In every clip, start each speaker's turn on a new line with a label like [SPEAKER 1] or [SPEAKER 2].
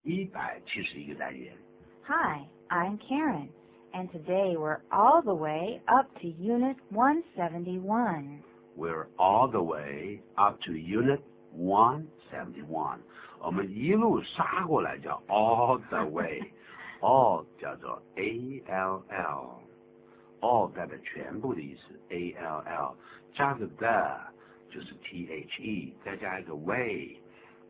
[SPEAKER 1] 171个单元。
[SPEAKER 2] Hi, I'm Karen, and today we're all the way up to Unit 171.
[SPEAKER 1] We're all the way up to Unit 171. 我们一路杀过来叫 all the way。all 叫做 all，all 代表全部的意思 all， 加个 the 就是 the， 再加一个 way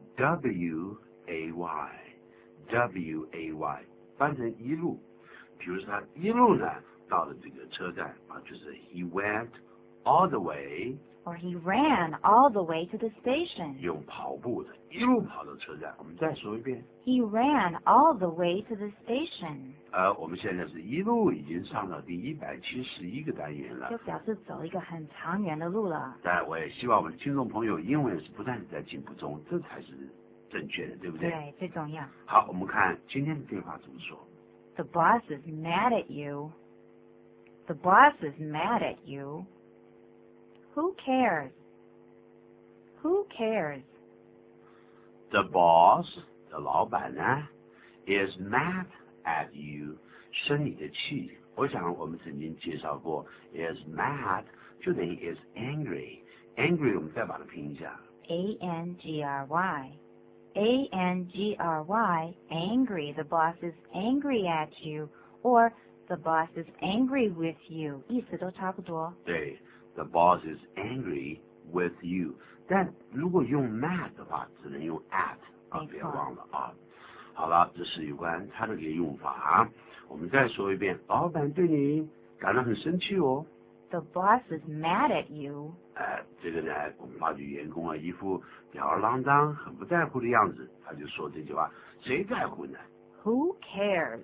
[SPEAKER 1] way，翻成一路。比如说他一路呢到了这个车站啊，就是 he went all the way。Or
[SPEAKER 2] he ran all the way to the station.
[SPEAKER 1] 用跑步的一路跑到车站。我们再说一遍。
[SPEAKER 2] He ran all the way to the station.
[SPEAKER 1] 我们现在是一路已经上到第171个单元了。
[SPEAKER 2] 就表示走一个很长远的路了。
[SPEAKER 1] 当然，我也希望我们的听众朋友英文是不断地在进步中，这才是正确的，对不对？
[SPEAKER 2] 对，最重要。
[SPEAKER 1] 好，我们看今天的对话怎么说。
[SPEAKER 2] The boss is mad at you. The boss is mad at you. Who cares? Who cares?
[SPEAKER 1] The boss, 的老板呢 is mad at you, 生你的气。我想我们曾经介绍过 is mad 就等于 is angry. Angry 我们再把它拼一下。
[SPEAKER 2] A-N-G-R-Y. A-N-G-R-Y, angry. The boss is angry at you. Or the boss is angry with you. 意思都差不多。
[SPEAKER 1] 对。The boss is angry with you. 但如果用 mad 的话，只能用 at 啊，别忘了啊。好了，这是有关它的一个用法。我们再说一遍，老板对你感到很生气哦。
[SPEAKER 2] The boss is mad at you.
[SPEAKER 1] 这个呢，我们发觉员工啊，一副吊儿郎当、很不在乎的样子，他就说这句话，谁在乎呢
[SPEAKER 2] ？Who cares?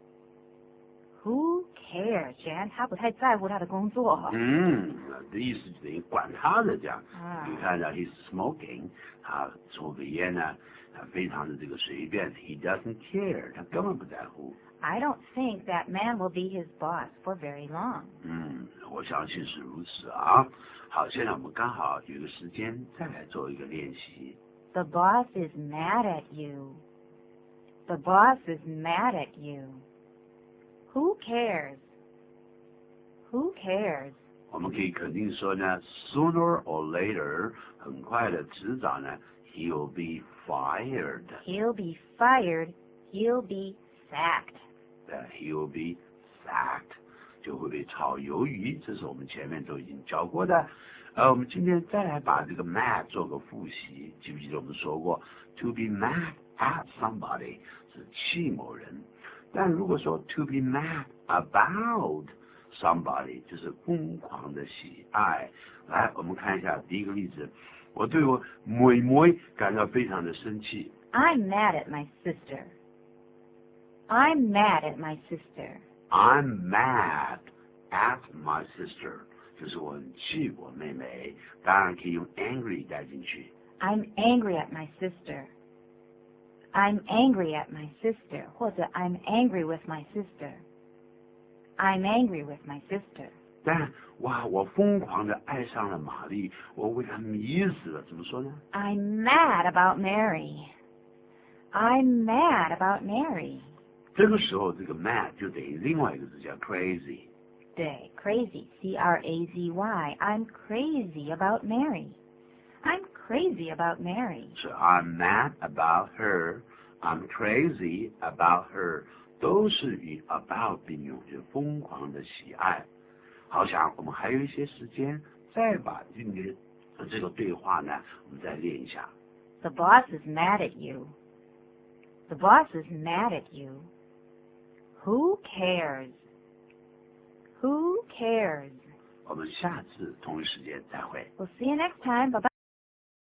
[SPEAKER 2] Who cares? 显然他不太在乎他的工作。
[SPEAKER 1] 的意思等于管他的这样。你看到 he's smoking， 他抽个烟呢，他非常的这个随便 ，he doesn't care， 他根本不在乎。
[SPEAKER 2] I don't think that man will be his boss for very long.
[SPEAKER 1] 我相信是如此啊。好，现在我们刚好有一个时间再来做一个练习。
[SPEAKER 2] The boss is mad at you. The boss is mad at you. Who cares? Who cares?
[SPEAKER 1] 我们可以肯定说呢 ，sooner or later， 很快的，迟早呢 ，he'll be fired.
[SPEAKER 2] He'll be fired. He'll be sacked.
[SPEAKER 1] He'll be sacked， 就会被炒鱿鱼，这是我们前面都已经教过的。我们今天再来把这个 mad 做个复习，记不记得我们说过 ，to be mad at somebody 是气某人。但如果说 to be mad about somebody 就是疯狂的喜爱。来，我们看一下第一个例子，我对我妹妹感到非常的生气。
[SPEAKER 2] I'm mad at my sister. I'm mad at my sister.
[SPEAKER 1] I'm mad at my sister， 就是我很气我妹妹，当然可以用 angry 带进去。
[SPEAKER 2] I'm angry at my sister. I'm angry at my sister， 或者 I'm angry with my sister. I'm angry with my sister.
[SPEAKER 1] 但哇，我疯狂的爱上了玛丽，我为她迷死了，怎么说呢
[SPEAKER 2] ？I'm mad about Mary. I'm mad about Mary.
[SPEAKER 1] 这个时候，这个 mad 就等于另外一个字叫 crazy。
[SPEAKER 2] 对 ，crazy, C-R-A-Z-Y. I'm crazy about Mary. I'm crazy about Mary.
[SPEAKER 1] So I'm mad about her. I'm crazy about her. 都是与 about 并用，就是疯狂的喜爱。好想我们还有一些时间，再把今天这个对话呢，我们再练一下。
[SPEAKER 2] The boss is mad at you. The boss is mad at you. Who cares? Who cares?
[SPEAKER 1] 我们下次同一时间再会。
[SPEAKER 2] We'll see you next time. Bye-bye.